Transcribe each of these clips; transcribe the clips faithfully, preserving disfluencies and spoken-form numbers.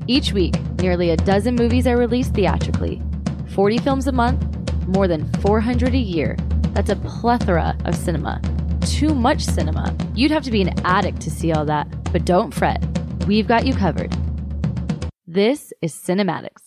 Each week, nearly a dozen movies are released theatrically. forty films a month, more than four hundred a year. That's a plethora of cinema. Too much cinema. You'd have to be an addict to see all that. But don't fret. We've got you covered. This is Cinematics.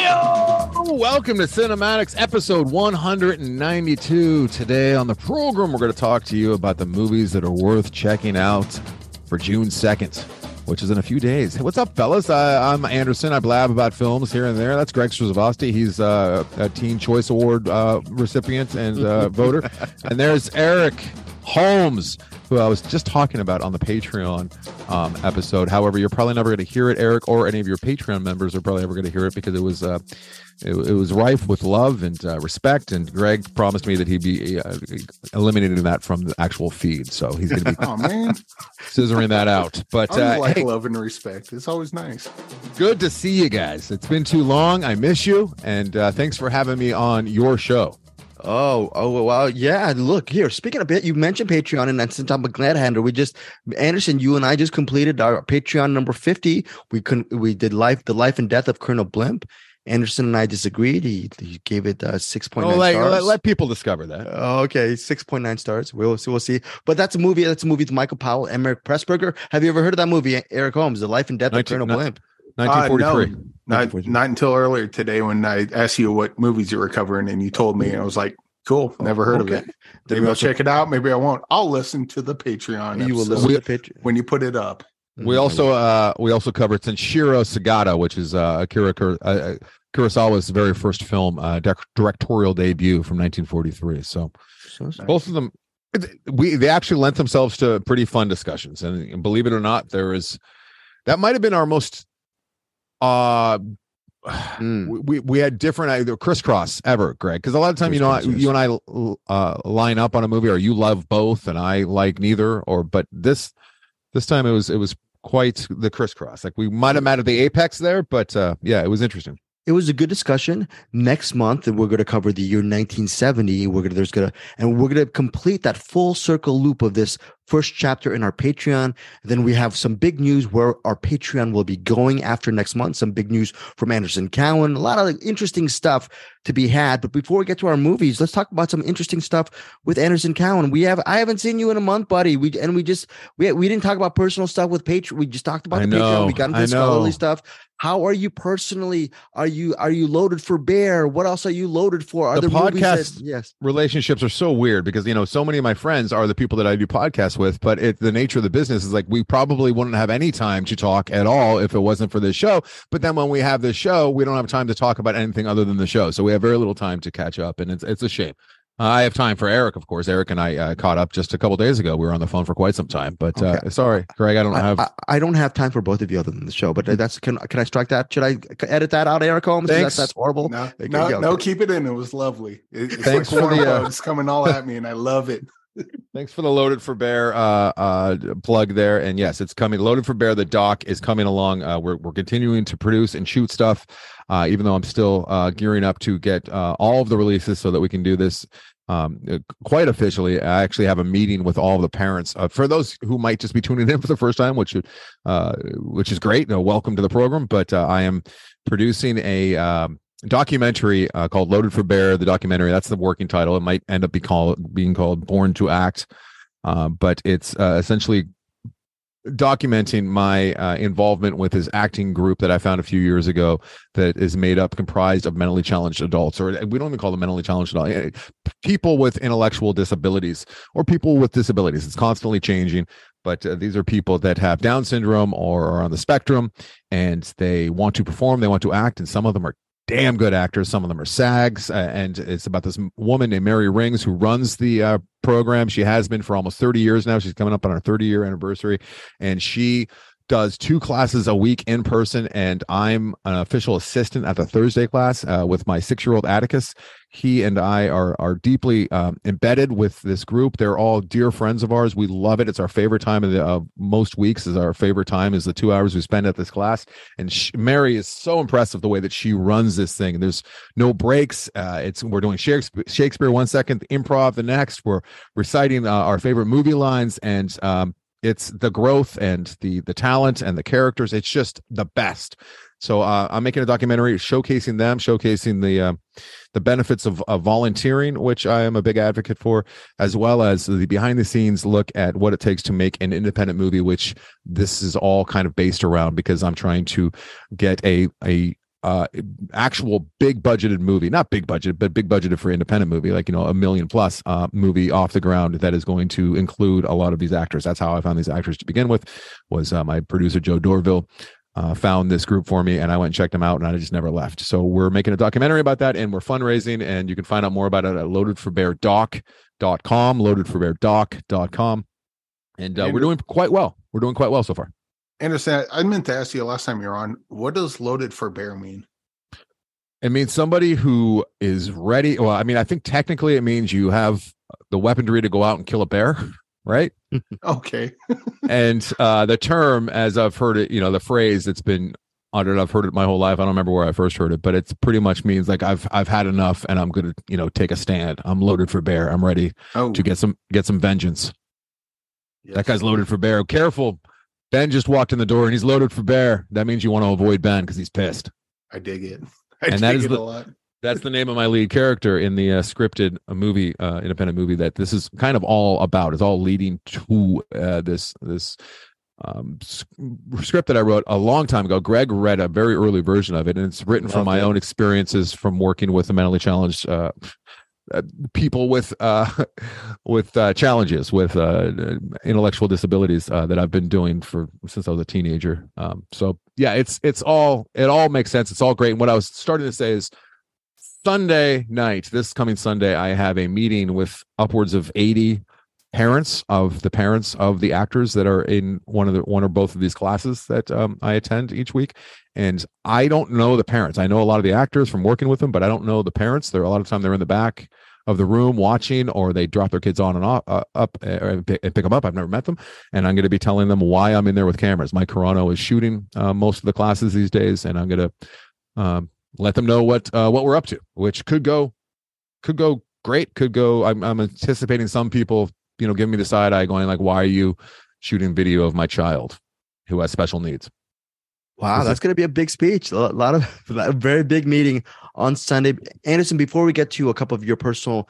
Heyo! Welcome to Cinematics, episode one ninety-two. Today on the program, we're going to talk to you about the movies that are worth checking out for June second, which is in a few days. Hey, what's up, fellas? I, I'm Anderson. I blab about films here and there. That's Greg Strzovosti. He's uh, a Teen Choice Award uh, recipient and uh, voter. And there's Eric Holmes, who I was just talking about on the Patreon um, episode. However, you're probably never going to hear it, Eric, or any of your Patreon members are probably never going to hear it because it was uh, it, it was rife with love and uh, respect. And Greg promised me that he'd be uh, eliminating that from the actual feed, so he's going to be oh man, scissoring that out. But I uh, like hey, love and respect. It's always nice. Good to see you guys. It's been too long. I miss you, and uh, thanks for having me on your show. Oh, oh, well, yeah. Look here. Speaking of it, you mentioned Patreon, and that's since I'm a glad hander. We just, Anderson, you and I just completed our Patreon number fifty. We couldn't, we did life, the life and death of Colonel Blimp. Anderson and I disagreed. He, he gave it uh, six point nine oh, like, stars. Let, let people discover that. Uh, okay, six point nine stars. We'll see. We'll see. But that's a movie. That's a movie with Michael Powell and Eric Pressburger. Have you ever heard of that movie, Eric Holmes, The Life and Death nineteen, of Colonel Blimp? nineteen forty-three. Uh, no, not, not until earlier today when I asked you what movies you were covering, and you told me, and I was like, cool, never heard okay. of it. Maybe I'll check it out. Maybe I won't. I'll listen to the Patreon. You will listen to the Patreon when you put it up. We also uh, we also covered Sanshiro Sagata, which is uh, Akira Kur- uh, Kurosawa's very first film, uh, de- directorial debut from nineteen forty-three. So, so nice. Both of them, we they actually lent themselves to pretty fun discussions. And, and believe it or not, there is that might have been our most. Uh, Mm. we we had different either crisscross ever, Greg, because a lot of time you know you and I uh, line up on a movie, or you love both and I like neither, or but this this time it was it was quite the crisscross. Like we might have met at the apex there, but uh, yeah, it was interesting. It was a good discussion. Next month, we're going to cover the year nineteen seventy. We're going to there's going to and we're going to complete that full circle loop of this first chapter in our Patreon. Then we have some big news where our Patreon will be going after next month. Some big news from Anderson Cowan. A lot of interesting stuff to be had. But before we get to our movies, let's talk about some interesting stuff with Anderson Cowan. We have I haven't seen you in a month, buddy. We and we just we we didn't talk about personal stuff with Patreon. We just talked about I the know, Patreon. We got into scholarly stuff. How are you personally? Are you are you loaded for bear? What else are you loaded for? Are the there podcast that, yes. relationships are so weird because you know so many of my friends are the people that I do podcasts with, but it, the nature of the business is like we probably wouldn't have any time to talk at all if it wasn't for this show. But then when we have this show, we don't have time to talk about anything other than the show, so we have very little time to catch up, and it's it's a shame. Uh, I have time for Eric, of course. Eric and I uh, caught up just a couple days ago. We were on the phone for quite some time, but okay. uh, sorry, Greg, I don't have. I, I don't have time for both of you other than the show. But that's can can I strike that? Should I edit that out, Eric Holmes? Thanks. That's, that's horrible. No, no, go. no, keep it in. It was lovely. It, it's Thanks like for the uh, bugs coming all at me, and I love it. Thanks for the Loaded for Bear uh, uh, plug there. And yes, it's coming. Loaded for Bear, the doc is coming along. Uh, we're we're continuing to produce and shoot stuff, uh, even though I'm still uh, gearing up to get uh, all of the releases so that we can do this um, quite officially. I actually have a meeting with all of the parents. Uh, for those who might just be tuning in for the first time, which uh, which is great. You know, welcome to the program. But uh, I am producing a um, documentary uh, called Loaded for Bear, the documentary. That's the working title. It might end up be called, being called Born to Act, uh, but it's uh, essentially documenting my uh, involvement with his acting group that I found a few years ago that is made up, comprised of mentally challenged adults, or we don't even call them mentally challenged adults, people with intellectual disabilities or people with disabilities. It's constantly changing. But uh, these are people that have Down syndrome or are on the spectrum, and they want to perform, they want to act, and some of them are damn good actors. Some of them are SAGs, uh, and it's about this woman named Mary Rings who runs the uh, program. She has been for almost thirty years now. She's coming up on her thirty year anniversary, and she does two classes a week in person, and I'm an official assistant at the Thursday class uh, with my six-year-old Atticus. He and I are are deeply um, embedded with this group. They're all dear friends of ours. We love it. It's our favorite time of the uh, most weeks is our favorite time is the two hours we spend at this class. And she, Mary is so impressive the way that she runs this thing. There's no breaks. Uh, it's we're doing Shakespeare, Shakespeare one second, improv the next. We're reciting uh, our favorite movie lines, and um, it's the growth and the the talent and the characters. It's just the best. So uh, I'm making a documentary showcasing them, showcasing the uh, the benefits of, of volunteering, which I am a big advocate for, as well as the behind the scenes look at what it takes to make an independent movie, which this is all kind of based around, because I'm trying to get a a uh, actual big budgeted movie, not big budget, but big budgeted for independent movie, like, you know, a million plus uh, movie off the ground that is going to include a lot of these actors. That's how I found these actors to begin with, was uh, my producer, Joe Dorville. Uh, found this group for me, and I went and checked them out, and I just never left. So we're making a documentary about that, and we're fundraising, and you can find out more about it at loaded for bear doc dot com, loaded for bear doc dot com. And uh, we're doing quite well. We're doing quite well so far. Anderson, I meant to ask you last time you were on, what does loaded for bear mean? It means somebody who is ready. Well, I mean, I think technically it means you have the weaponry to go out and kill a bear, right? Okay. And uh, the term, as I've heard it, you know, the phrase that's been uttered, I've heard it my whole life. I don't remember where I first heard it, but it's pretty much means like I've I've had enough, and I'm gonna, you know, take a stand. I'm loaded for bear. I'm ready oh. to get some get some vengeance. Yes. That guy's loaded for bear. Careful. Ben just walked in the door and he's loaded for bear. That means you want to avoid Ben because he's pissed. I dig it. I and dig that is it the, a lot. That's the name of my lead character in the uh, scripted uh, movie, uh, independent movie that this is kind of all about. It's all leading to uh, this this um, script that I wrote a long time ago. Greg read a very early version of it, and it's written Love from my it. own experiences from working with the mentally challenged uh, uh, people with uh, with uh, challenges, with uh, intellectual disabilities uh, that I've been doing for since I was a teenager. Um, so yeah, it's it's all it all makes sense. It's all great. And what I was starting to say is, Sunday night, this coming Sunday, I have a meeting with upwards of eighty parents of the parents of the actors that are in one of the one or both of these classes that um, I attend each week. And I don't know the parents. I know a lot of the actors from working with them, but I don't know the parents. They're a lot of time they're in the back of the room watching, or they drop their kids on and off, uh, up uh, and pick them up. I've never met them, and I'm going to be telling them why I'm in there with cameras. Mike Carano is shooting uh, most of the classes these days, and I'm going to um, let them know what uh, what we're up to, which could go could go great, could go. I'm, I'm anticipating some people, you know, giving me the side eye, going like, "Why are you shooting video of my child who has special needs?" Wow, that's going to be a big speech. A lot of a very big meeting on Sunday. Anderson, before we get to a couple of your personal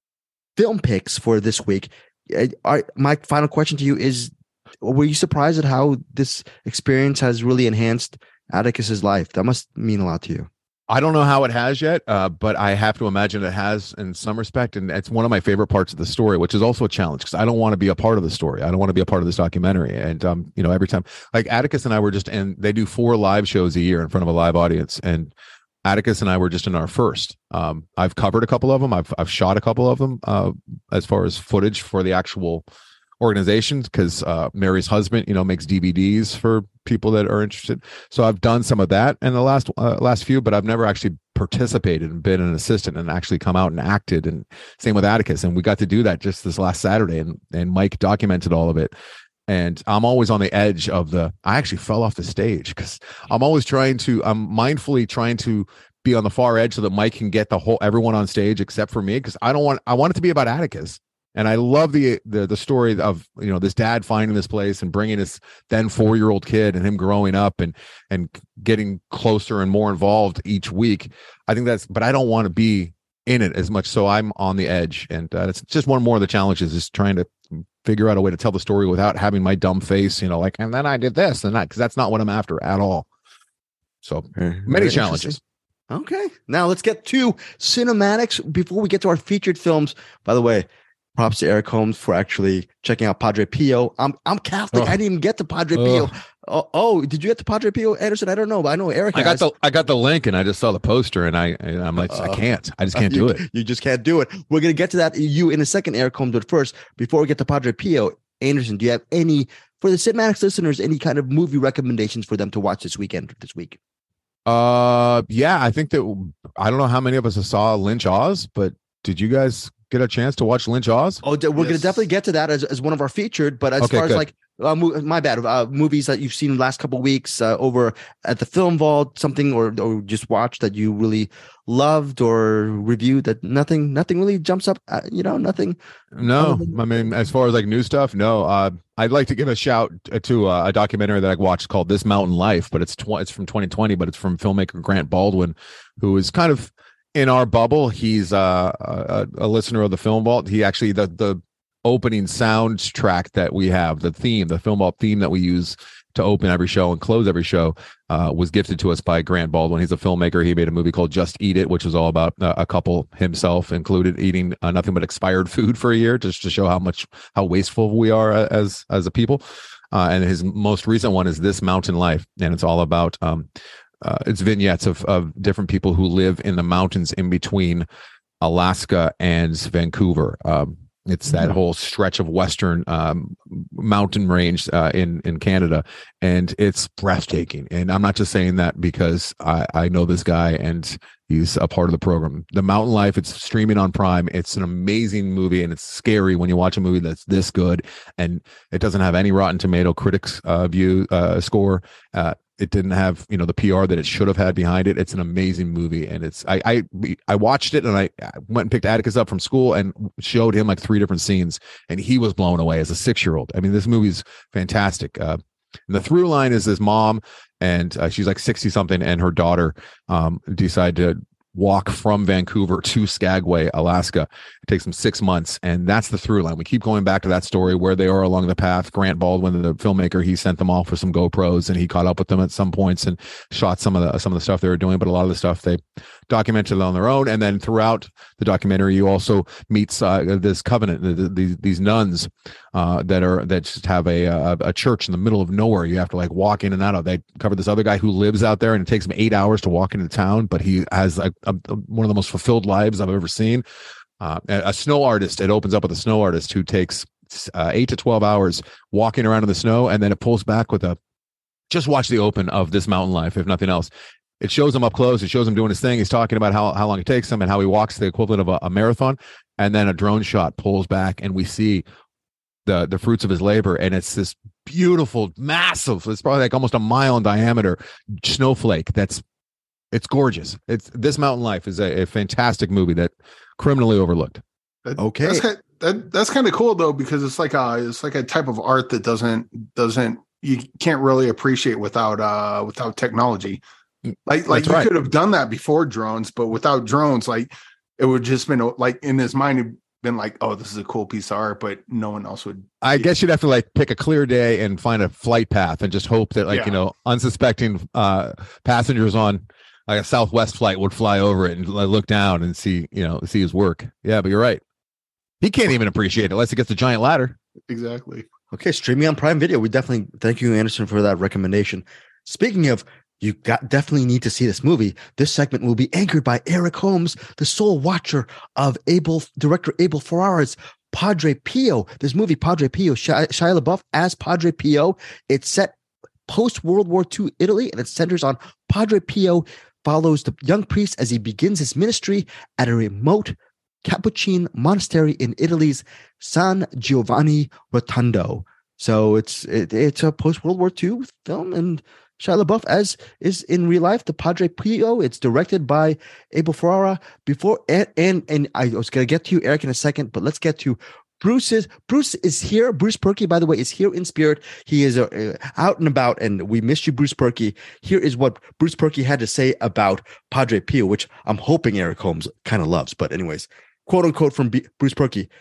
film picks for this week, I, my final question to you is: were you surprised at how this experience has really enhanced Atticus's life? That must mean a lot to you. I don't know how it has yet, uh, but I have to imagine it has in some respect. And it's one of my favorite parts of the story, which is also a challenge because I don't want to be a part of the story. I don't want to be a part of this documentary. And, um, you know, every time, like Atticus and I were just in, they do four live shows a year in front of a live audience. And Atticus and I were just in our first. Um, I've covered a couple of them. I've, I've shot a couple of them uh, as far as footage for the actual organization, because uh, Mary's husband, you know, makes D V Ds for people that are interested. So I've done some of that in the last uh, last few, but I've never actually participated and been an assistant and actually come out and acted. And same with Atticus. And we got to do that just this last Saturday, and and Mike documented all of it. And I'm always on the edge of the, I actually fell off the stage because I'm always trying to, I'm mindfully trying to be on the far edge so that Mike can get the whole, everyone on stage except for me. Because I don't want, I want it to be about Atticus. And I love the, the the story of, you know, this dad finding this place and bringing his then four-year-old kid and him growing up and and getting closer and more involved each week. I think that's, but I don't want to be in it as much. So I'm on the edge. And uh, it's just one more of the challenges, is trying to figure out a way to tell the story without having my dumb face, you know, like, and then I did this and that, because that's not what I'm after at all. So Very many challenges. Okay. Now let's get to cinematics before we get to our featured films. By the way, props to Eric Holmes for actually checking out Padre Pio. I'm I'm Catholic. Oh. I didn't even get to Padre oh. Pio. Oh, oh, did you get to Padre Pio, Anderson? I don't know, but I know Eric. I has. got the I got the link, and I just saw the poster, and I and I'm like, uh, I can't. I just can't you, do it. You just can't do it. We're gonna get to that you in a second, Eric Holmes. But first, before we get to Padre Pio, Anderson, do you have any for the Cinematics listeners, any kind of movie recommendations for them to watch this weekend? This week. Uh, yeah, I think that I don't know how many of us saw Lynch Oz, but did you guys get a chance to watch Lynch Oz? Oh, we're yes. going to definitely get to that as, as one of our featured, but as okay, far good. as like uh, mo- my bad. Uh, movies that you've seen the last couple of weeks uh, over at the Film Vault, something or or just watched that you really loved or reviewed that nothing nothing really jumps up. Uh, you know, nothing. No, than- I mean, as far as like new stuff, no. Uh, I'd like to give a shout to uh, a documentary that I watched called "This Mountain Life," but it's tw- it's from twenty twenty, but it's from filmmaker Grant Baldwin, who is kind of in our bubble. He's uh, a, a listener of the Film Vault. He actually the the opening soundtrack that we have, the theme, the Film Vault theme that we use to open every show and close every show, uh, was gifted to us by Grant Baldwin. He's a filmmaker. He made a movie called Just Eat It, which was all about uh, a couple, himself included, eating uh, nothing but expired food for a year, just to show how much how wasteful we are as as a people. Uh, and his most recent one is This Mountain Life, and it's all about um, uh, it's vignettes of of different people who live in the mountains in between Alaska and Vancouver. Um, It's that whole stretch of western um, mountain range uh, in in Canada, and it's breathtaking. And I'm not just saying that because I, I know this guy and he's a part of the program. The Mountain Life, it's streaming on Prime. It's an amazing movie, and it's scary when you watch a movie that's this good, and it doesn't have any Rotten Tomato critics uh, view uh, score. Uh, It didn't have, you know, the P R that it should have had behind it. It's an amazing movie, and it's I I I watched it, and I went and picked Atticus up from school and showed him like three different scenes, and he was blown away as a six year old. I mean, this movie's fantastic. Uh, and the through line is this mom, and uh, she's like sixty something, and her daughter um, decide to walk from Vancouver to Skagway, Alaska. It takes them six months, and that's the through line. We keep going back to that story where they are along the path. Grant Baldwin, the filmmaker, he sent them off for some GoPros, and he caught up with them at some points and shot some of the some of the stuff they were doing. But a lot of the stuff they documented on their own. And then throughout the documentary, you also meet uh, this covenant, the, the, these these nuns uh, that are that just have a, a a church in the middle of nowhere. You have to like walk in and out of. They cover this other guy who lives out there, and it takes him eight hours to walk into town, but he has like a, a, one of the most fulfilled lives I've ever seen. Uh, a, a snow artist. It opens up with a snow artist who takes uh, eight to twelve hours walking around in the snow, and then it pulls back with a. Just watch the open of This Mountain Life, if nothing else. It shows him up close. It shows him doing his thing. He's talking about how, how long it takes him and how he walks the equivalent of a, a marathon. And then a drone shot pulls back, and we see the the fruits of his labor. And it's this beautiful, massive, it's probably like almost a mile in diameter snowflake. That's it's gorgeous. It's This Mountain Life is a, a fantastic movie that criminally overlooked. That, Okay. that's kind that that's kind of cool though, because it's like a it's like a type of art that doesn't doesn't you can't really appreciate without uh without technology. Like like That's you right. could have done that before drones, but without drones, like it would just been like in his mind it'd been like, oh, this is a cool piece of art, but no one else would. I guess you'd have to like pick a clear day and find a flight path and just hope that like, Yeah. you know, unsuspecting uh, passengers on like a Southwest flight would fly over it and like, look down and see, you know, see his work. Yeah, but you're right. He can't even appreciate it unless he gets a giant ladder. Exactly. Okay, streaming on Prime Video. We definitely thank you, Anderson, for that recommendation. Speaking of, you got definitely need to see this movie. This segment will be anchored by Eric Holmes, the sole watcher of Abel director Abel Ferrara's Padre Pio. This movie, Padre Pio, Shia, Shia LaBeouf as Padre Pio. It's set post World War Two Italy, and it centers on Padre Pio follows the young priest as he begins his ministry at a remote Capuchin monastery in Italy's San Giovanni Rotondo. So it's it, it's a post World War Two film, and Shia LaBeouf as is in real life the Padre Pio. It's directed by Abel Ferrara. Before and and, and I was going to get to you, Eric, in a second, but let's get to Bruce's. Bruce is here. Bruce Perky, by the way, is here in spirit. He is uh, out and about, and we missed you, Bruce Perky. Here is what Bruce Perky had to say about Padre Pio, which I'm hoping Eric Holmes kind of loves. But anyways, quote unquote from B- Bruce Perky.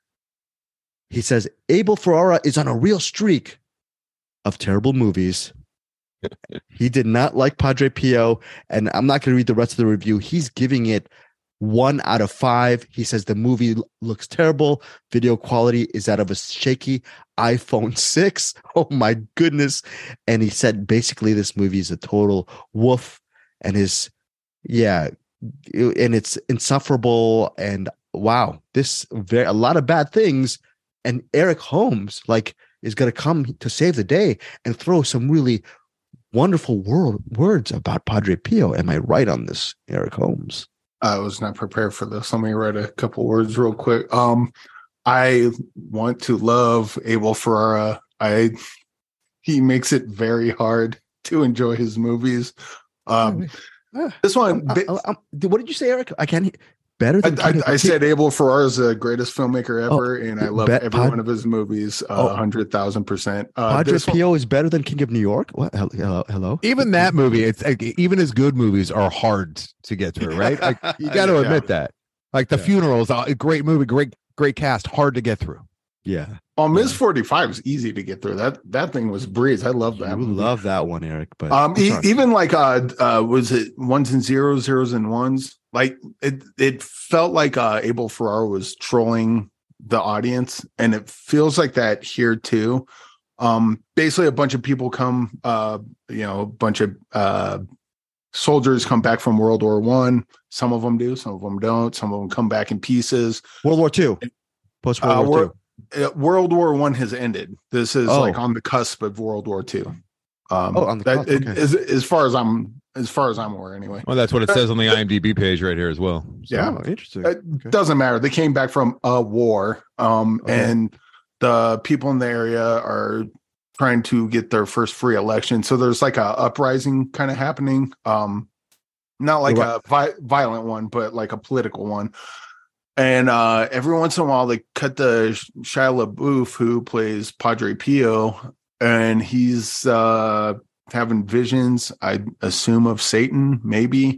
He says, Abel Ferrara is on a real streak of terrible movies. He did not like Padre Pio, and I'm not going to read the rest of the review. He's giving it one out of five. He says the movie l- looks terrible. Video quality is out of a shaky iPhone six. Oh my goodness. And he said basically this movie is a total woof, and his, yeah, and it's insufferable. And wow, this very, a lot of bad things. And Eric Holmes, like, is going to come to save the day and throw some really wonderful word, words about Padre Pio. Am I right on this, Eric Holmes? I was not prepared for this. Let me write a couple words real quick. Um, I want to love Abel Ferrara I he makes it very hard to enjoy his movies. Um, this one, I'm, I'm, I'm, what did you say, Eric? I can't. Better than I, I, I said Abel Ferrara is the greatest filmmaker ever, oh, and I love bet, every Pod, one of his movies. A oh, hundred thousand percent. Padre Pio is better than King of New York. What? Hello, hello. Even that movie, it's like, even his good movies are hard to get through, right? Like you got to yeah. admit that. Like The yeah. Funeral is a great movie, great great cast, hard to get through. Yeah. Oh, Miz forty-five is easy to get through. That that thing was a breeze. I love that. I love that one, Eric. But um, e- even like uh, uh, was it ones and zeros, zeros and ones? Like it, it felt like uh, Abel Ferrara was trolling the audience, and it feels like that here too. Um, basically, a bunch of people come, uh, you know, a bunch of uh, soldiers come back from World War One. Some of them do, some of them don't. Some of them come back in pieces. World War Two, post World uh, War Two. World War One has ended. This is oh. like on the cusp of World War Two. Um, oh, on the that, cusp. It, okay. as, as far as I'm, as far as I'm aware, anyway. Well, that's what it says on the IMDb page right here as well. So, yeah, oh, interesting. It okay. doesn't matter. They came back from a war, um, oh. and the people in the area are trying to get their first free election. So there's like a uprising kind of happening. Um, not like right. a vi- violent one, but like a political one. And uh, every once in a while, they cut the Shia LaBeouf, who plays Padre Pio, and he's uh, having visions, I assume, of Satan, maybe,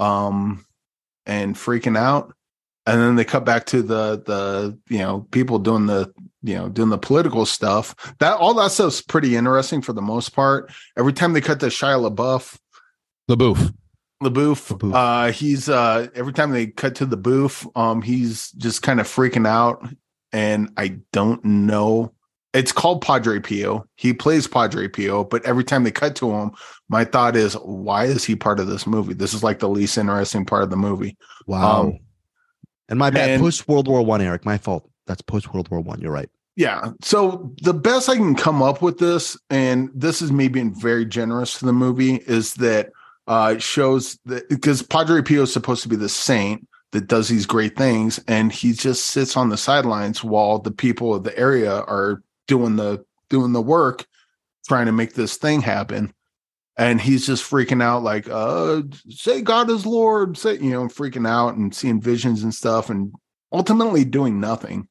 um, and freaking out. And then they cut back to the the you know people doing the you know doing the political stuff. That all that stuff's pretty interesting for the most part. Every time they cut to Shia LaBeouf, LaBeouf. LaBeouf, LaBeouf. Uh, he's uh, every time they cut to the booth, um, he's just kind of freaking out, and I don't know. It's called Padre Pio. He plays Padre Pio, but every time they cut to him, my thought is, why is he part of this movie? This is like the least interesting part of the movie. Wow. Um, and my bad, and, post World War One, Eric. My fault. That's post World War One. You're right. Yeah. So the best I can come up with this, and this is me being very generous to the movie, is that. Uh, it shows that because Padre Pio is supposed to be the saint that does these great things, and he just sits on the sidelines while the people of the area are doing the doing the work, trying to make this thing happen. And he's just freaking out, like, uh, say God is Lord, say, you know, freaking out and seeing visions and stuff, and ultimately doing nothing.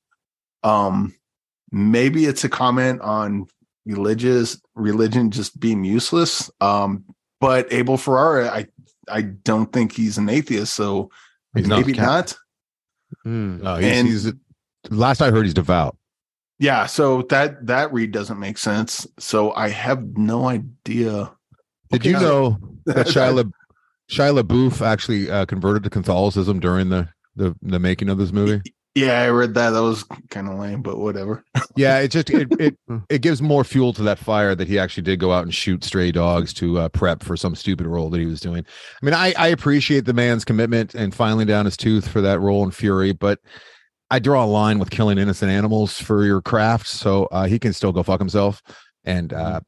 Um, maybe it's a comment on religious religion just being useless. Um, But Abel Ferrara, I I don't think he's an atheist, so he's maybe not. not. Mm. No, he's, and, he's last I heard, he's devout. Yeah, so that that read doesn't make sense. So I have no idea. Did okay, you know that Shia, La, Shia LaBeouf actually uh, converted to Catholicism during the, the the making of this movie? Yeah, I read that. That was kind of lame, but whatever. Yeah, it just it, it it gives more fuel to that fire that he actually did go out and shoot stray dogs to uh, prep for some stupid role that he was doing. I mean, I, I appreciate the man's commitment and filing down his tooth for that role in Fury, but I draw a line with killing innocent animals for your craft, so uh, he can still go fuck himself. And uh,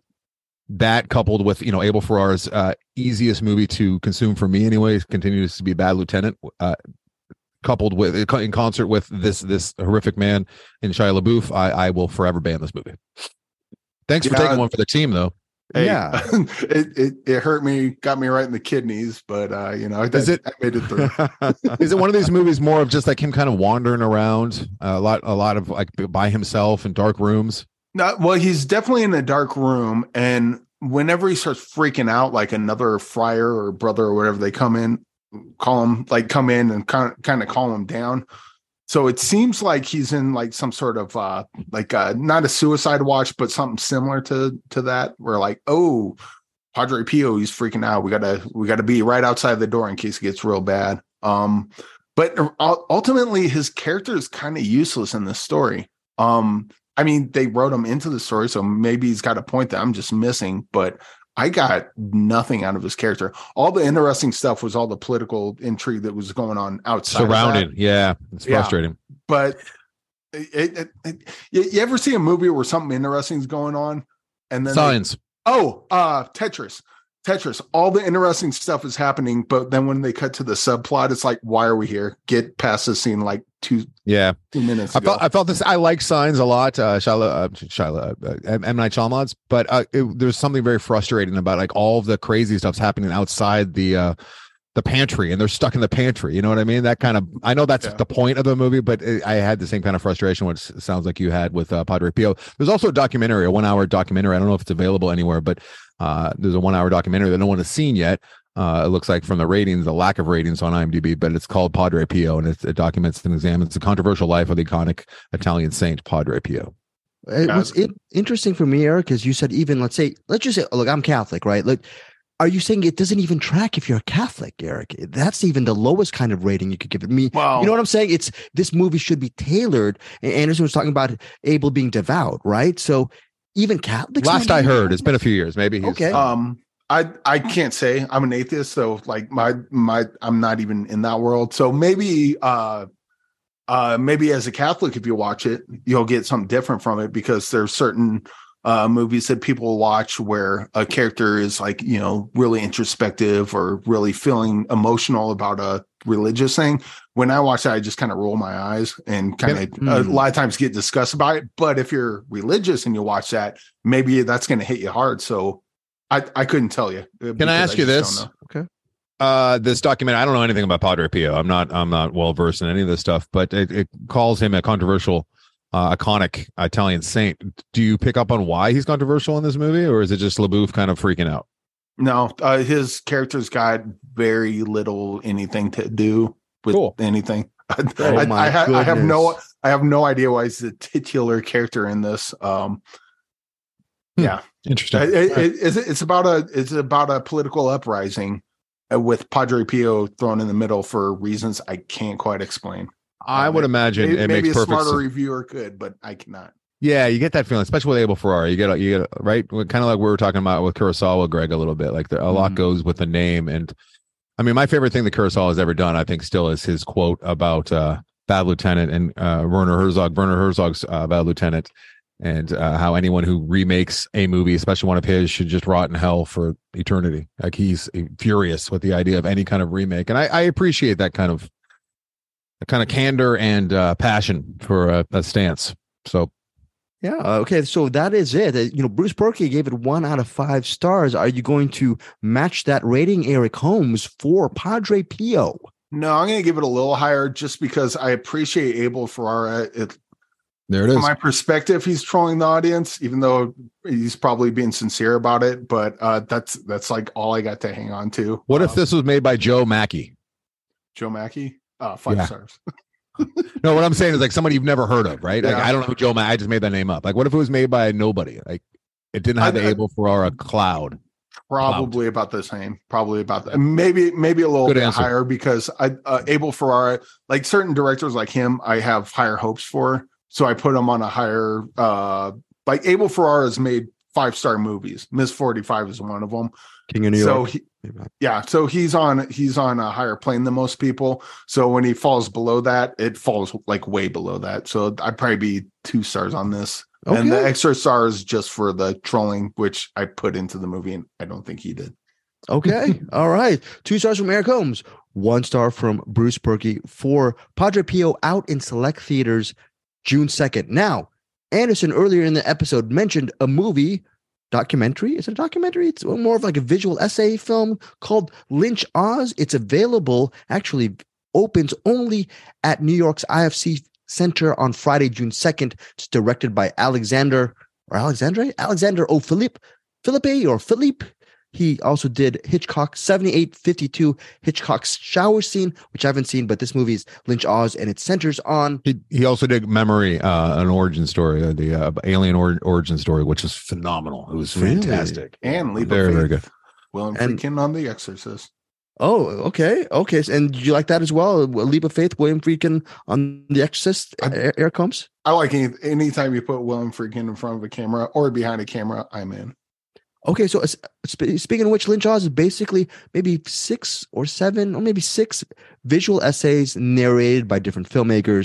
that, coupled with you know Abel Ferrara's uh, easiest movie to consume for me, anyways, continues to be Bad Lieutenant. Uh, coupled with in concert with this this horrific man in Shia LaBeouf, I, I will forever ban this movie. Thanks yeah, for taking one for the team, though. Hey, yeah, it, it it hurt me, got me right in the kidneys, but uh, you know, is I, it, I made it through. Is it one of these movies more of just like him kind of wandering around uh, a lot, a lot of like by himself in dark rooms? No, well, he's definitely in a dark room, and whenever he starts freaking out, like another friar or brother or whatever they come in. call him like come in and kind of kind of calm him down. So it seems like he's in like some sort of uh like uh not a suicide watch, but something similar to to that, where like, oh, Padre Pio, he's freaking out. We gotta we gotta be right outside the door in case it gets real bad. Um, but ultimately his character is kind of useless in this story. Um, I mean, they wrote him into the story, so maybe he's got a point that I'm just missing, but I got nothing out of his character. All the interesting stuff was all the political intrigue that was going on outside. Surrounded. Yeah. It's frustrating. Yeah. But it, it, it, you ever see a movie where something interesting is going on? And then Science. They, oh, uh, Tetris. Tetris. All the interesting stuff is happening, but then when they cut to the subplot, it's like, why are we here? Get past the scene like two, yeah, two minutes I ago. felt I felt this. I like Signs a lot, uh, Shyla, uh, Shyla, uh, M Night Shyamalan's, but uh, it, there's something very frustrating about like all of the crazy stuff's happening outside the uh, the pantry, and they're stuck in the pantry. You know what I mean? That kind of. I know that's Yeah. the point of the movie, but it, I had the same kind of frustration, which sounds like you had with uh, Padre Pio. There's also a documentary, a one hour documentary. I don't know if it's available anywhere, but uh, there's a one hour documentary that no one has seen yet. Uh, it looks like from the ratings, the lack of ratings on IMDb, but it's called Padre Pio, and it, it documents and examines the controversial life of the iconic Italian saint Padre Pio. It was it, interesting for me, Eric, because you said even let's say let's just say, look, I'm Catholic, right? Like, are you saying it doesn't even track if you're a Catholic, Eric? That's even the lowest kind of rating you could give it. Me, Wow. You know what I'm saying? It's this movie should be tailored. And Anderson was talking about Abel being devout, right? So even Catholics. Last I heard, it's been a few years. Maybe he's, Okay. Um, I I can't say. I'm an atheist, so like my my I'm not even in that world. So maybe uh uh maybe as a Catholic, if you watch it, you'll get something different from it, because there's certain uh movies that people watch where a character is like, you know, really introspective or really feeling emotional about a religious thing. When I watch that, I just kind of roll my eyes and kind of Yeah. a Mm. lot of times get disgusted about it. But if you're religious and you watch that, maybe that's going to hit you hard. So I, I couldn't tell you. Can I ask you this? Uh, this documentary, I don't know anything about Padre Pio. I'm not, I'm not well versed in any of this stuff, but it, it calls him a controversial, uh, iconic Italian saint. Do you pick up on why he's controversial in this movie, or is it just LaBeouf kind of freaking out? No, uh, his character's got very little anything to do with Cool. anything. Oh I, my I, ha- I have no, goodness. I have no idea why he's the titular character in this. Um, Hmm. yeah, Interesting. It- it- it- it's, it's about a, it's about a political uprising uh, with Padre Pio thrown in the middle for reasons I can't quite explain. I would imagine Maybe, it maybe makes a perfect smarter sense. reviewer could, but I cannot. Yeah, you get that feeling, especially with Abel Ferrara. You get, you get right, kind of like we were talking about with Kurosawa, Greg, a little bit. Like the, a lot Mhm. goes with the name, and I mean, my favorite thing that Kurosawa has ever done, I think, still is his quote about uh, Bad Lieutenant and uh, Werner Herzog, Werner Herzog's uh, Bad Lieutenant, and uh, how anyone who remakes a movie, especially one of his, should just rot in hell for eternity. Like he's furious with the idea of any kind of remake, and I, I appreciate that kind of, that kind of candor and uh, passion for uh, a stance. So. Yeah. Okay. So that is it. Uh, You know, Bruce Perky gave it one out of five stars. Are you going to match that rating, Eric Holmes, for Padre Pio? No, I'm going to give it a little higher just because I appreciate Abel Ferrara. It, There it is. from my perspective, he's trolling the audience, even though he's probably being sincere about it. But uh, that's that's like all I got to hang on to. What uh, if this was made by Joe Mackey? Joe Mackey? Uh, five Yeah. stars. No, what I'm saying is like somebody you've never heard of, right? Like Yeah. I don't know who Joe Mackey. I just made that name up. Like, what if it was made by nobody? Like, it didn't have I- the I- Abel Ferrara cloud. Probably about the same. Probably about that. Maybe maybe a little Good bit answer. higher because I uh, Abel Ferrara, like certain directors like him, I have higher hopes for. So I put him on a higher. Uh, like Abel Ferrara has made five star movies. Miss forty-five is one of them. King of New So York. he, yeah, so he's on he's on a higher plane than most people. So when he falls below that, it falls like way below that. So I'd probably be two stars on this. And the Okay. extra star is just for the trolling, which I put into the movie, and I don't think he did. Okay. All right. Two stars from Eric Holmes. One star from Bruce Perky for Padre Pio, out in select theaters June second. Now, Anderson earlier in the episode mentioned a movie documentary. Is it a documentary? It's more of like a visual essay film called Lynch Oz. It's available, actually opens only at New York's I F C Center on Friday, June second. It's directed by Alexander or Alexandre? Alexander O. Philippe, Philippe or Philippe. He also did Hitchcock seventy-eight fifty-two, Hitchcock's shower scene, which I haven't seen, but this movie is Lynch Oz, and it centers on. He he also did Memory, uh, an origin story, uh, the uh, alien or- origin story, which was phenomenal. It was Really? fantastic. And Leap of very, very Faith. good. Willem And- Friedkin on The Exorcist. Oh, okay, okay. And did you like that as well? A Leap of Faith, William Friedkin on The Exorcist. I- Eric Holmes. I like any anytime you put Willem Friedkin in front of a camera or behind a camera, I'm in. Okay, so uh, sp- speaking of which, Lynch Oz is basically maybe six or seven or maybe six visual essays narrated by different filmmakers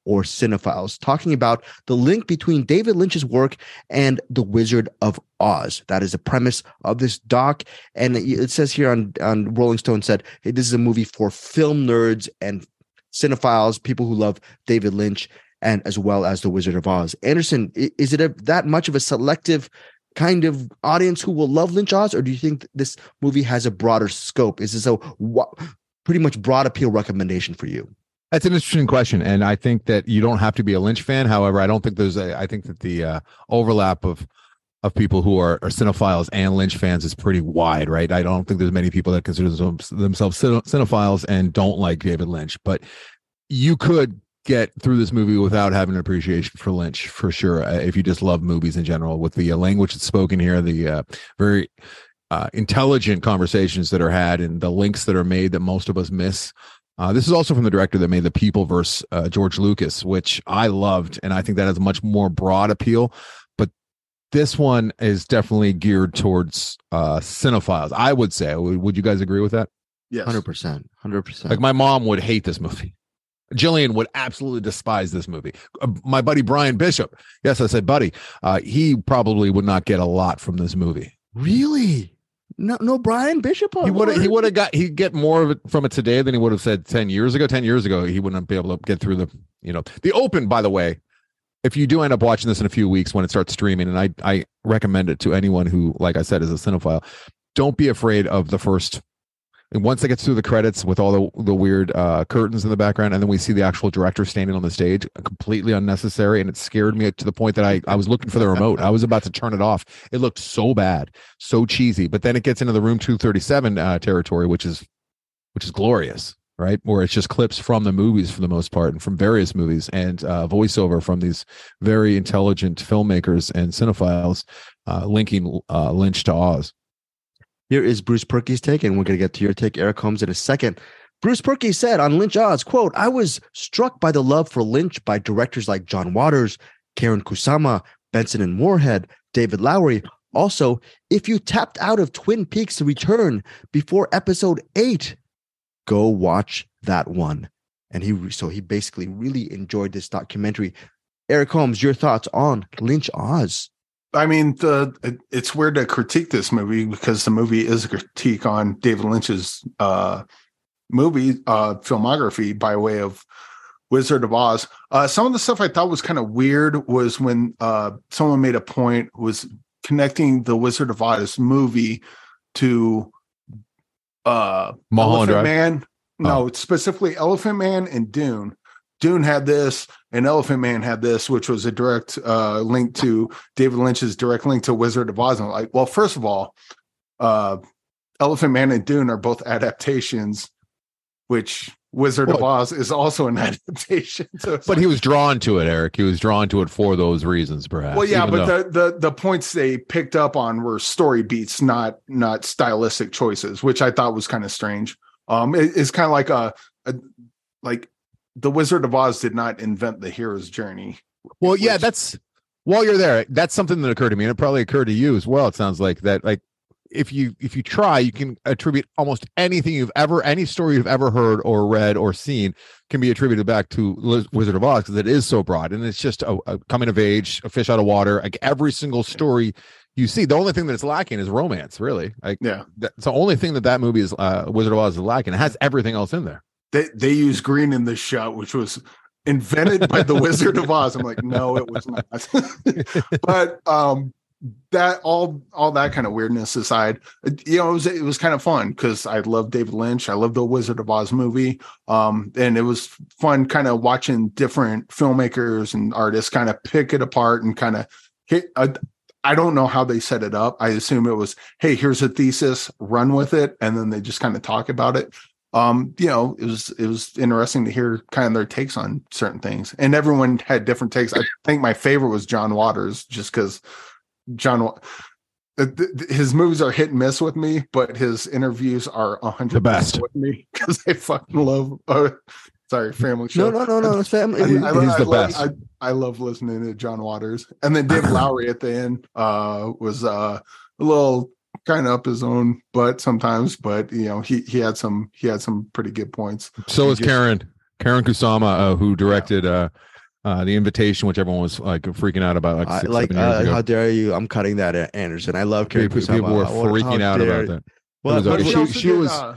or Cinephiles, talking about the link between David Lynch's work and The Wizard of Oz. That is the premise of this doc. And it says here on, on Rolling Stone said, hey, this is a movie for film nerds and cinephiles, people who love David Lynch, and as well as The Wizard of Oz. Anderson, is it a, that much of a selective kind of audience who will love Lynch Oz, or do you think this movie has a broader scope? Is this a pretty much broad appeal recommendation for you? That's an interesting question, and I think that you don't have to be a Lynch fan. However, I don't think there's a. I think that the uh, overlap of of people who are, are cinephiles and Lynch fans is pretty wide, right? I don't think there's many people that consider themselves, themselves cinephiles and don't like David Lynch, but you could get through this movie without having an appreciation for Lynch, for sure, uh, if you just love movies in general, with the uh, language that's spoken here, the uh, very uh, intelligent conversations that are had, and the links that are made that most of us miss. Uh, this is also from the director that made The People versus uh, George Lucas, which I loved, and I think that has a much more broad appeal. But this one is definitely geared towards uh, cinephiles, I would say. Would, would you guys agree with that? Yes. one hundred percent. one hundred percent. Like, my mom would hate this movie. Jillian would absolutely despise this movie. Uh, my buddy Brian Bishop, yes, I said buddy, uh, he probably would not get a lot from this movie. Really? No, no, Brian Bishop. He would he would have got he'd get more of it from it today than he would have said ten years ago. Ten years ago, he wouldn't be able to get through the you know the open. By the way, if you do end up watching this in a few weeks when it starts streaming, and I I recommend it to anyone who, like I said, is a cinephile, don't be afraid of the first. And once it gets through the credits with all the, the weird uh, curtains in the background, and then we see the actual director standing on the stage, completely unnecessary. And it scared me to the point that I, I was looking for the remote. I was about to turn it off. It looked so bad, so cheesy. But then it gets into the Room two thirty-seven uh, territory, which is which is glorious, right? Where it's just clips from the movies for the most part, and from various movies, and uh, voiceover from these very intelligent filmmakers and cinephiles uh, linking uh, Lynch to Oz. Here is Bruce Purkey's take, and we're going to get to your take, Eric Holmes, in a second. Bruce Purkey said on Lynch Oz, quote, I was struck by the love for Lynch by directors like John Waters, Karyn Kusama, Benson and Moorhead, David Lowery. Also, if you tapped out of Twin Peaks: Return before episode eight, go watch that one. And he so he basically really enjoyed this documentary. Eric Holmes, your thoughts on Lynch Oz? I mean, the it's weird to critique this movie because the movie is a critique on David Lynch's uh, movie uh, filmography by way of Wizard of Oz. Uh, some of the stuff I thought was kind of weird was when uh, someone made a point was connecting the Wizard of Oz movie to uh, Mulholland Elephant Drive? Man. No, Oh. specifically Elephant Man and Dune. Dune had this, and Elephant Man had this, which was a direct uh, link to David Lynch's direct link to Wizard of Oz. And I'm like, well, first of all, uh, Elephant Man and Dune are both adaptations, which Wizard of Well- Oz is also an adaptation. So it's But like, he was drawn to it, Eric. He was drawn to it for those reasons, perhaps. well, yeah, even but though- the, the the points they picked up on were story beats, not not stylistic choices, which I thought was kind of strange. Um, it- it's kind of like a, a like. The Wizard of Oz did not invent the hero's journey. Well, yeah, which- that's while you're there, that's something that occurred to me, and it probably occurred to you as well. It sounds like that, like if you if you try, you can attribute almost anything you've ever, any story you've ever heard or read or seen can be attributed back to Liz- Wizard of Oz because it is so broad, and it's just a, a coming of age, a fish out of water. Like every single story you see, the only thing that's lacking is romance. Really, like Yeah, that's the only thing that that movie is. Uh, Wizard of Oz is lacking. It has everything else in there. they they use green in this shot, which was invented by the Wizard of Oz. I'm like, no, it was not. But um, that all all that kind of weirdness aside, you know, it was it was kind of fun because I love David Lynch. I love the Wizard of Oz movie, um, and it was fun kind of watching different filmmakers and artists kind of pick it apart and kind of hit. I, I don't know how they set it up. I assume it was, hey, here's a thesis, run with it, and then they just kind of talk about it. Um, you know, it was it was interesting to hear kind of their takes on certain things, and everyone had different takes. I think my favorite was John Waters, just because John, Wa- th- th- his movies are hit and miss with me, but his interviews are a hundred The best. with me because I fucking love. Uh, sorry, family show. No, no, no, no. It's family. I, I, He's I, the love, best. I, I love listening to John Waters, and then Dave Lowry at the end uh, was uh, a little kind of up his own butt sometimes, but you know he he had some he had some pretty good points. So He is just- Karen Karen Kusama, uh, who directed uh, Uh, the Invitation, which everyone was like freaking out about, like I, six, like seven years uh, ago. how dare you? I'm cutting that, uh, Anderson. I love Carrie people, Kusama. people were How- freaking how out dare- about that. Well, It was But a- she, she- also she did, was- uh,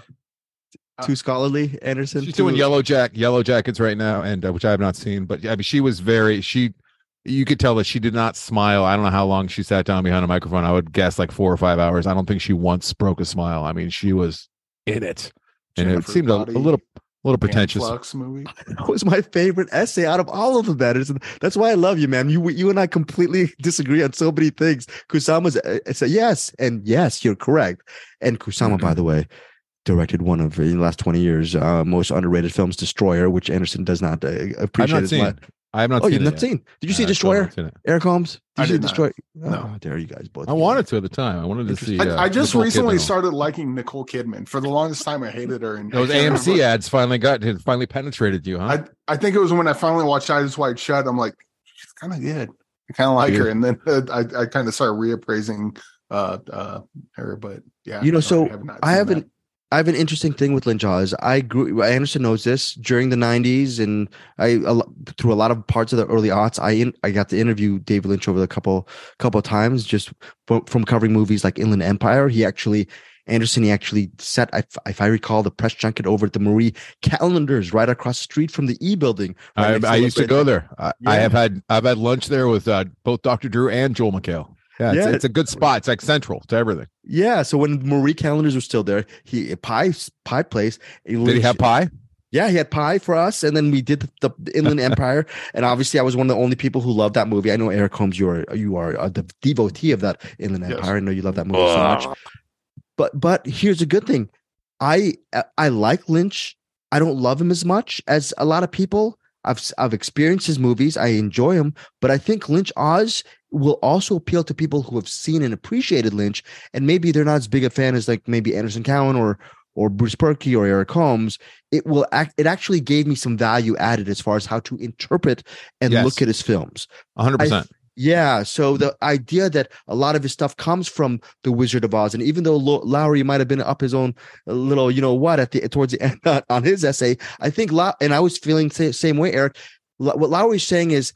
Too scholarly, Anderson. She's too- doing Yellow Jack, Yellow Jackets right now, and uh, which I have not seen. But I mean, she was very she. You could tell that she did not smile. I don't know how long she sat down behind a microphone. I would guess like four or five hours. I don't think she once broke a smile. I mean, she was in it, and Jennifer it seemed a, a Gotti, little, a little Dan pretentious. Flux movie. That was my favorite essay out of all of them, Anderson. That's why I love you, man. You you and I completely disagree on so many things. Kusama's uh, it's a yes, and yes, you're correct. And Kusama, by the way, directed one of in the last twenty years uh, most underrated films, Destroyer, which Anderson does not uh, appreciate not as seen much. it. I have not Oh, seen you've it not yet. seen? Did you see Uh, I still Destroyer? haven't seen it. Eric Holmes? Did I you see did not. Destroyer? No. Oh, there you guys both. I wanted to at the time. I wanted to see. I, uh, I just Nicole recently Kidman. started liking Nicole Kidman. For the longest time, I hated her. And Those I A can't M C remember- ads finally got it finally penetrated you, huh? I I think it was when I finally watched Eyes Wide Shut. I'm like, she's kind of good. I kind of like Yeah. her, and then uh, I I kind of started reappraising uh uh her. But yeah, You know, no, so have not I seen haven't. that. I have an interesting thing with Lynch Oz. I grew. Anderson knows this during the nineties, and I a lo- through a lot of parts of the early aughts. I in, I got to interview David Lynch over the couple couple of times, just from, from covering movies like Inland Empire. He actually Anderson. He actually set, if, if I recall, the press junket over at the Marie Callender's right across the street from the E building. right I, next I the used to go there. I, I Yeah. have had I've had lunch there with uh, both Doctor Drew and Joel McHale. Yeah, it's, Yeah. it's a good spot. It's like central to everything. Yeah. So when Marie Callender's was still there, he pie pie place. Did he have pie? Yeah, he had pie for us, and then we did the, the Inland Empire. And obviously, I was one of the only people who loved that movie. I know Eric Holmes, you are you are a de- devotee of that Inland Yes. Empire. I know you love that movie so much. But but here's a good thing. I I like Lynch. I don't love him as much as a lot of people. I've I've experienced his movies. I enjoy him, but I think Lynch Oz will also appeal to people who have seen and appreciated Lynch, and maybe they're not as big a fan as like maybe Anderson Cowan or or Bruce Perky or Eric Holmes. It will act. It actually gave me some value added as far as how to interpret and Yes. look at his films. one hundred percent. Yeah, so the idea that a lot of his stuff comes from The Wizard of Oz, and even though Lo- Lowry might have been up his own little, you know what, at the towards the end on, on his essay, I think, Low- and I was feeling the same way, Eric. Lo- What Lowry's saying is,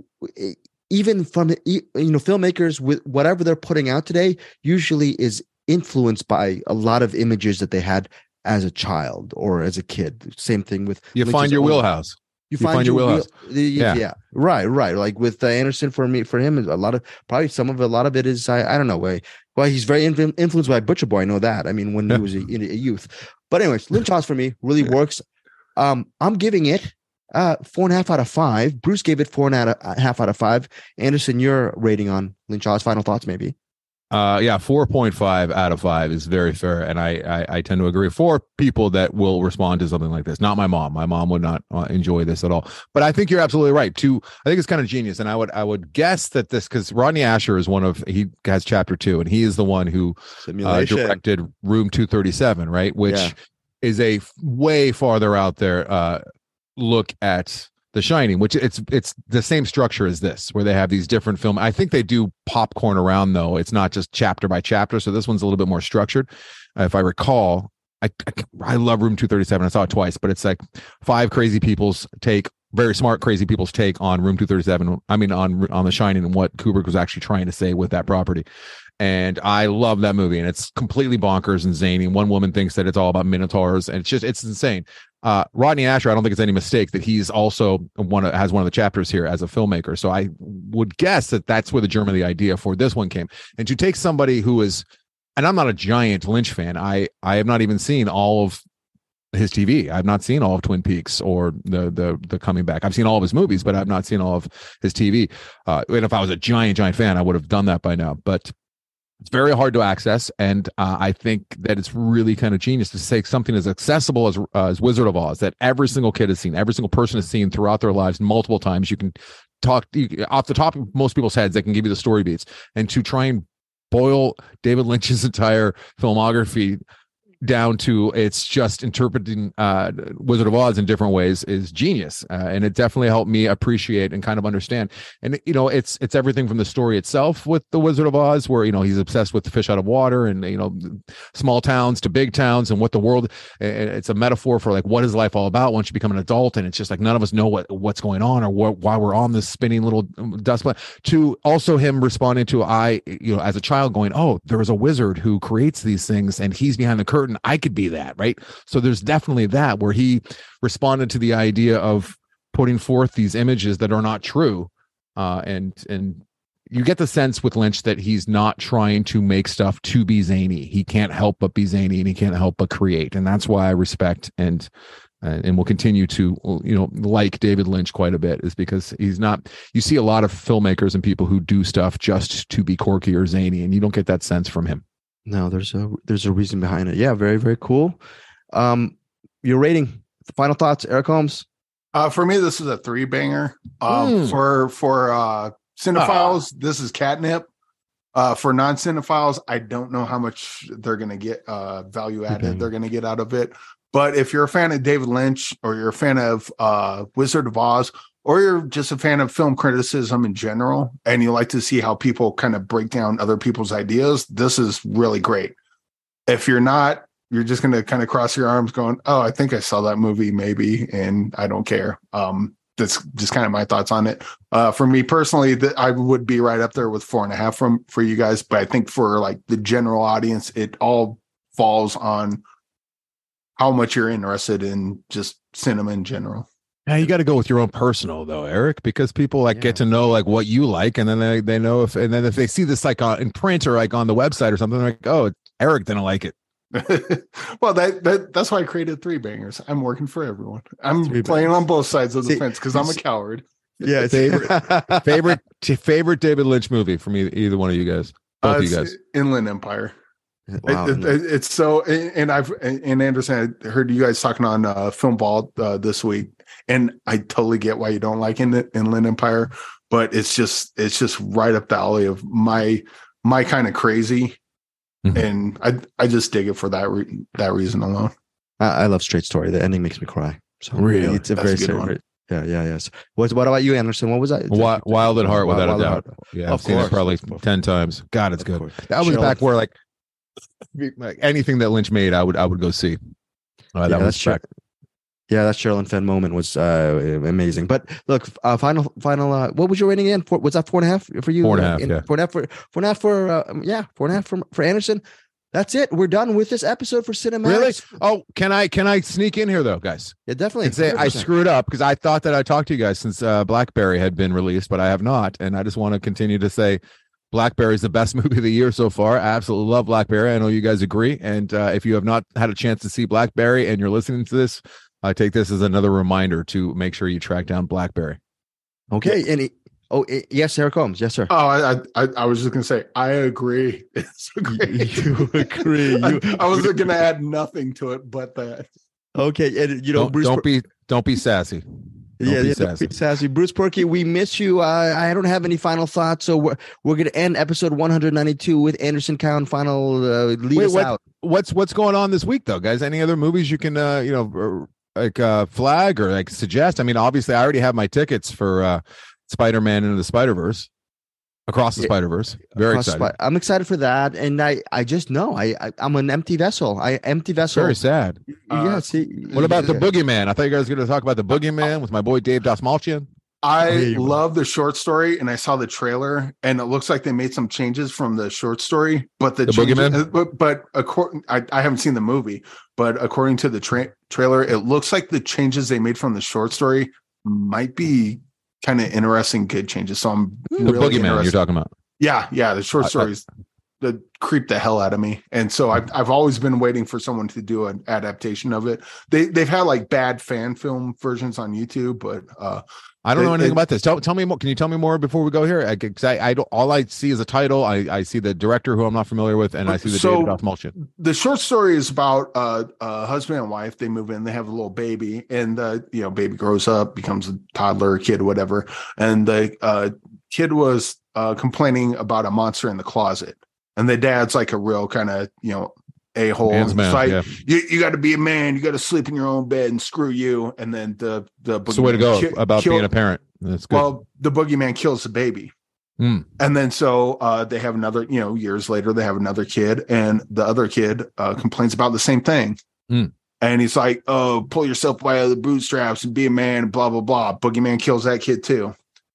w- even from you know filmmakers with whatever they're putting out today, usually is influenced by a lot of images that they had as a child or as a kid. Same thing with You Lynch's find your own- wheelhouse. You, You find your wheelhouse. wheel- the- yeah. Yeah. right, right. Like with uh, Anderson, for me, for him, a lot of probably some of it, a lot of it is I, I don't know. Way well, he's very influ- influenced by Butcher Boy. I know that. I mean, when he was a, a youth. But anyways, Lynch Oz for me really works. Um, I'm giving it uh four and a half out of five. Bruce gave it four and a half out of five. Anderson, your rating on Lynch Oz? Final thoughts, maybe. Uh, yeah, four point five out of five is very fair, and I, I I tend to agree. For people that will respond to something like this, not my mom. My mom would not uh, enjoy this at all. But I think you're absolutely right. Too, I think it's kind of genius, and I would I would guess that this because Rodney Asher is one of he has chapter two, and he is the one who uh, Simulation. directed Room two thirty-seven, right? Which Yeah. is a f- way farther out there uh, look at The Shining, which it's it's the same structure as this, where they have these different film. I think they do popcorn around though. It's not just chapter by chapter. So this one's a little bit more structured. Uh, if I recall, I, I I love Room two thirty-seven. I saw it twice, but it's like five crazy people's take, very smart crazy people's take on Room two thirty-seven. I mean on on The Shining and what Kubrick was actually trying to say with that property. And I love that movie, and it's completely bonkers and zany. One woman thinks that it's all about minotaurs, and it's just it's insane. Uh, Rodney Asher, I don't think it's any mistake that he's also one of, has one of the chapters here as a filmmaker. So I would guess that that's where the germ of the idea for this one came. And to take somebody who is, and I'm not a giant Lynch fan. I I have not even seen all of his T V. I've not seen all of Twin Peaks or the the the Coming Back. I've seen all of his movies, but I've not seen all of his T V. Uh, and if I was a giant giant fan, I would have done that by now. But it's very hard to access, and uh, I think that it's really kind of genius to take something as accessible as uh, as Wizard of Oz that every single kid has seen, every single person has seen throughout their lives multiple times. You can talk you, off the top of most people's heads; they can give you the story beats, and to try and boil David Lynch's entire filmography down to it's just interpreting uh, Wizard of Oz in different ways is genius, uh, and it definitely helped me appreciate and kind of understand. And you know, it's it's everything from the story itself with the Wizard of Oz, where you know he's obsessed with the fish out of water, and you know, small towns to big towns, and what the world. It's a metaphor for like what is life all about once you become an adult, and it's just like none of us know what what's going on or what, why we're on this spinning little dust planet. To also him responding to I, you know, as a child going, oh, there is a wizard who creates these things, and he's behind the curtain. I could be that, right? So there's definitely that where he responded to the idea of putting forth these images that are not true, uh, and and you get the sense with Lynch that he's not trying to make stuff to be zany. He can't help but be zany, and he can't help but create, and that's why I respect and uh, and will continue to you know like David Lynch quite a bit, is because he's not. You see a lot of filmmakers and people who do stuff just to be quirky or zany, and you don't get that sense from him. No, there's a there's a reason behind it. Yeah, very, very cool. Um, your rating, final thoughts, Eric Holmes. Uh, for me, this is a three banger. Um, mm. For for uh, cinephiles, uh. this is catnip. Uh, for non cinephiles, I don't know how much they're gonna get uh, value added. Okay. They're gonna get out of it. But if you're a fan of David Lynch, or you're a fan of uh, Wizard of Oz, or you're just a fan of film criticism in general, and you like to see how people kind of break down other people's ideas, this is really great. If you're not, you're just going to kind of cross your arms going, oh, I think I saw that movie maybe, and I don't care. Um, that's just kind of my thoughts on it. Uh, for me personally, that I would be right up there with four and a half from for you guys. But I think for like the general audience, it all falls on how much you're interested in just cinema in general. Yeah, you got to go with your own personal though, Eric, because people like yeah. get to know like what you like, and then they, they know if and then if they see this like on in print or like on the website or something, they're like, oh, Eric didn't like it. Well, that, that that's why I created Three Bangers. I'm working for everyone. I'm three playing bangers. On both sides of the see, fence because I'm a coward. Yeah, favorite favorite favorite David Lynch movie from either, either one of you guys. Both uh, of you guys. Inland Empire. Wow, it, it, it's so, and I've and Anderson, I heard you guys talking on uh, Film Vault uh, this week, and I totally get why you don't like in, Inland Empire, but it's just it's just right up the alley of my my kind of crazy, mm-hmm. and I I just dig it for that re- that reason alone. I, I love Straight Story. The ending makes me cry. So really, it's a That's very a good one. Yeah, yeah, yes. What what about you, Anderson? What was that? Wild, Wild at Heart, without Wild a doubt. Yeah, I've seen it probably ten times. God, it's good. That was back where like. Like anything that Lynch made, I would I would go see. Uh, that yeah, was that's back. Yeah, that Sherilyn Fenn moment was uh, amazing. But look, uh, final final. Uh, what was your rating again? Four, was that four and a half for you? Four and a half. Uh, yeah. Four and a half for four and a half for uh, yeah. Four and a half for for Anderson. That's it. We're done with this episode for Cinemax. Really? Oh, can I can I sneak in here though, guys? Yeah, definitely. And say I screwed up because I thought that I talked to you guys since uh, Blackberry had been released, but I have not, and I just want to continue to say. Blackberry is the best movie of the year so far. I absolutely love Blackberry. I know you guys agree. And uh, if you have not had a chance to see Blackberry and you're listening to this, I take this as another reminder to make sure you track down Blackberry. Okay. Yeah. And it, oh, it, yes, Eric Holmes. Yes, sir. Oh, I I, I was just going to say, I agree. It's great. You agree. You, I, I was going to add nothing to it, but that. Okay. And you know, don't, Bruce, don't be don't be sassy. Don't yeah, be yeah sassy. Don't be sassy. Bruce Purkey, we miss you. Uh, I don't have any final thoughts, so we're we're gonna end episode one ninety-two with Anderson Cowan. Final uh, lead Wait, us what, out. What's what's going on this week, though, guys? Any other movies you can uh, you know like uh, flag or like suggest? I mean, obviously, I already have my tickets for uh, Spider-Man into the Spider-Verse. Across the yeah, Spider-Verse. Very excited. Sp- I'm excited for that. And I, I just know I, I, I'm an empty vessel. I empty vessel. Very sad. Uh, yeah. See, what about yeah. the Boogeyman? I thought you guys were going to talk about the Boogeyman with my boy Dave Dastmalchian. I love the short story, and I saw the trailer, and it looks like they made some changes from the short story. But the, the changes, Boogeyman? But, but according, I, I haven't seen the movie, but according to the tra- trailer, it looks like the changes they made from the short story might be kind of interesting, good changes. So I'm the really Boogeyman interested. You're talking about. Yeah, yeah. The short stories that creep the hell out of me, and so I've I've always been waiting for someone to do an adaptation of it. They they've had like bad fan film versions on YouTube, but uh, I don't it, know anything it, about this. Tell tell me more. Can you tell me more before we go here? I, I, I don't. All I see is a title. I, I see the director who I'm not familiar with, and I see the so David Dastmalchian. The short story is about uh, a husband and wife. They move in. They have a little baby, and uh, you know, baby grows up, becomes a toddler, a kid, whatever. And the uh, kid was uh, complaining about a monster in the closet, and the dad's like a real kind of you know a hole. Man's It's man, like yeah. you, you got to be a man. You got to sleep in your own bed and screw you. And then the the That's the way to go ki- about kill- being a parent. That's good. Well, the boogeyman kills the baby. Mm. And then so uh, they have another, you know, years later, they have another kid, and the other kid uh, complains about the same thing. Mm. And he's like, oh, pull yourself by the bootstraps and be a man, blah, blah, blah. Boogeyman kills that kid too.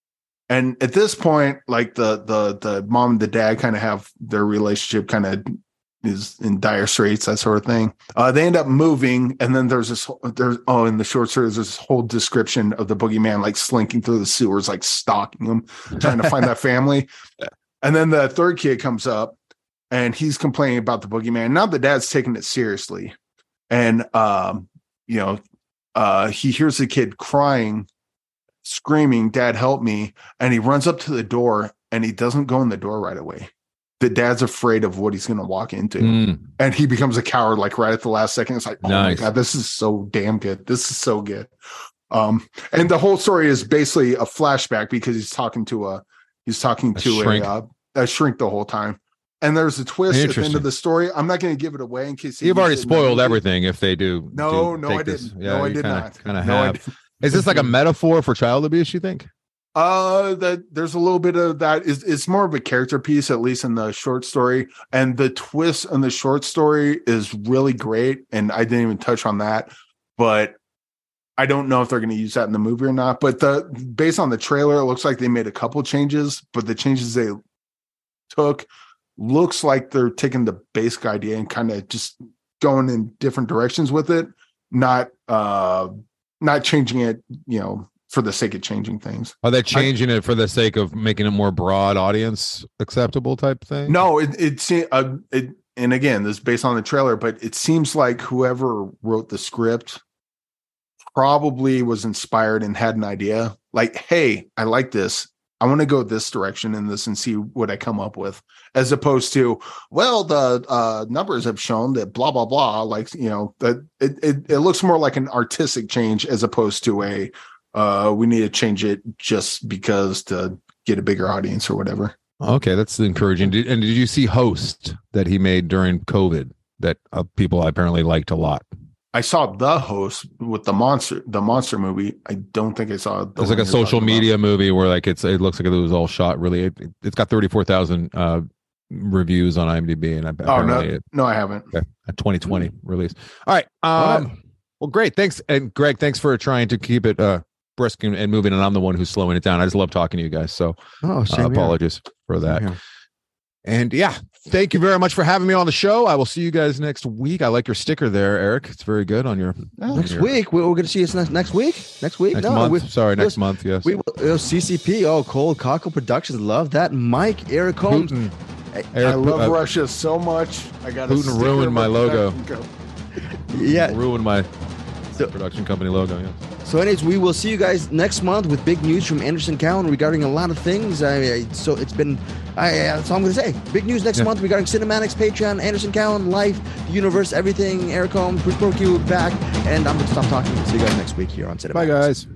And at this point, like the the the mom and the dad kind of have their relationship kind of is in dire straits, that sort of thing. Uh, they end up moving, and then there's this there's oh in the short story there's this whole description of the boogeyman like slinking through the sewers, like stalking them, trying to find that family. And then the third kid comes up, and he's complaining about the boogeyman. Now the dad's taking it seriously, and um, you know, uh, he hears the kid crying, screaming, "Dad, help me!" And he runs up to the door, and he doesn't go in the door right away. The dad's afraid of what he's going to walk into, Mm. and he becomes a coward like right at the last second. It's like, oh Nice. my god, this is so damn good. This is so good. Um, and the whole story is basically a flashback because he's talking to a he's talking A to shrink. a, uh, a shrink the whole time. And there's a twist at the end Interesting. of the story. I'm not going to give it away in case You've you already didn't know. spoiled everything if they do. No, do no, take I this. didn't. Yeah, no, I you did kinda, not. Kind of No, I have. didn't. Is this like a metaphor for child abuse, you think? Uh, that there's a little bit of that. Is it's more of a character piece, at least in the short story. And the twist in the short story is really great. And I didn't even touch on that, but I don't know if they're going to use that in the movie or not. But the based on the trailer, it looks like they made a couple changes, but the changes they took looks like they're taking the basic idea and kind of just going in different directions with it, not uh, not changing it, you know, for the sake of changing things. Are they changing it for the sake of making it more broad audience acceptable type thing? No, it it, se- uh, it and again, this is based on the trailer, but it seems like whoever wrote the script probably was inspired and had an idea. Like, hey, I like this. I want to go this direction in this and see what I come up with, as opposed to, well, the uh, numbers have shown that blah blah blah. Like, you know, that it, it it looks more like an artistic change as opposed to a uh, we need to change it just because to get a bigger audience or whatever. Okay, that's encouraging. Did, and did you see Host that he made during COVID that uh, people apparently liked a lot? I saw The Host with the monster, the monster movie. I don't think I saw. The It's like one a you're social talking about. media movie where like it's it looks like it was all shot really. It, it's got thirty-four thousand uh, reviews on IMDb, and Oh apparently no, it, no, I haven't. okay, a twenty twenty release. All right. Um, All right. Well, great. Thanks, and Greg, thanks for trying to keep it uh, brisk and, and moving. And I'm the one who's slowing it down. I just love talking to you guys. So Oh, uh, same here. apologies for that. Same here. And yeah, thank you very much for having me on the show. I will see you guys next week. I like your sticker there, Eric. It's very good on your on Next your- week, we're, we're going to see us next, next week. Next week, Next no, month. we, Sorry, next we- month. Yes. we will- uh, C C P. Oh, Cold Cockle Productions. Love that. Mike, Eric Holmes. Putin, I Eric, love uh, Russia so much. I got a Putin sticker ruined of my a logo. production co- Yeah. ruined my So- production company logo. Yeah. So, anyways, we will see you guys next month with big news from Anderson Cowan regarding a lot of things. I, I so it's been, I, that's all I'm going to say. Big news next Yeah. month regarding Cinematics, Patreon, Anderson Cowan, life, the universe, everything. Eric Holmes, Bruce Porcue back, and I'm going to stop talking. See you guys next week here on Cinematics. Bye, guys.